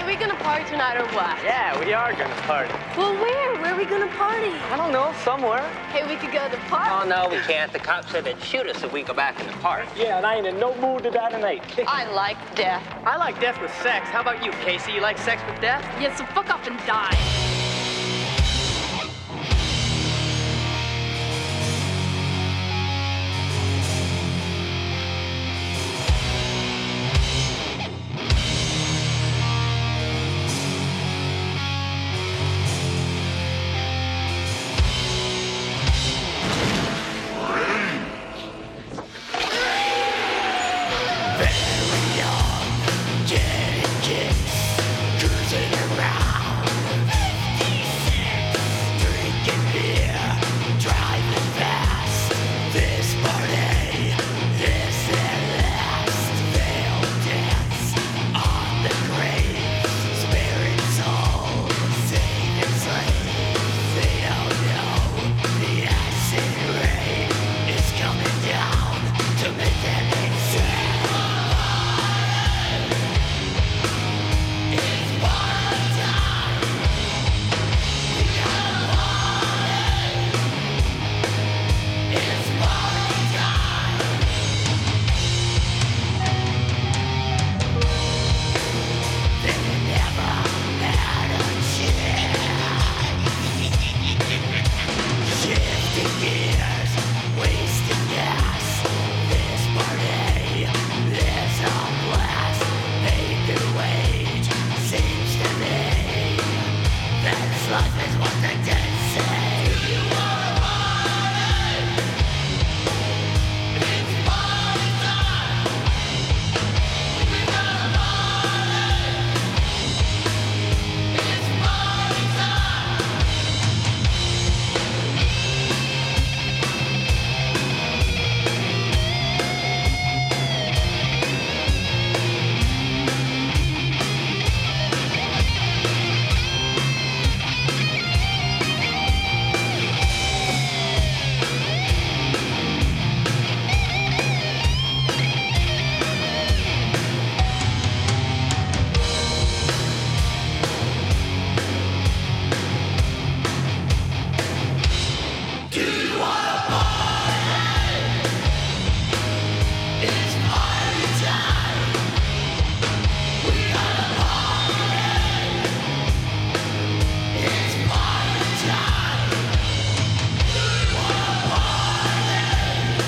we gonna party tonight or what? Yeah, we are gonna party. Well, where? Where are we gonna party? I don't know, somewhere. Hey, we could go to the park. Oh, no, we can't. The cops said they'd shoot us if we go back in the park. Yeah, and I ain't in no mood to die tonight. I like death. I like death with sex. How about you, Casey? You like sex with death? Yeah, so fuck off and die.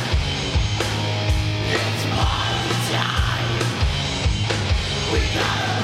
We gotta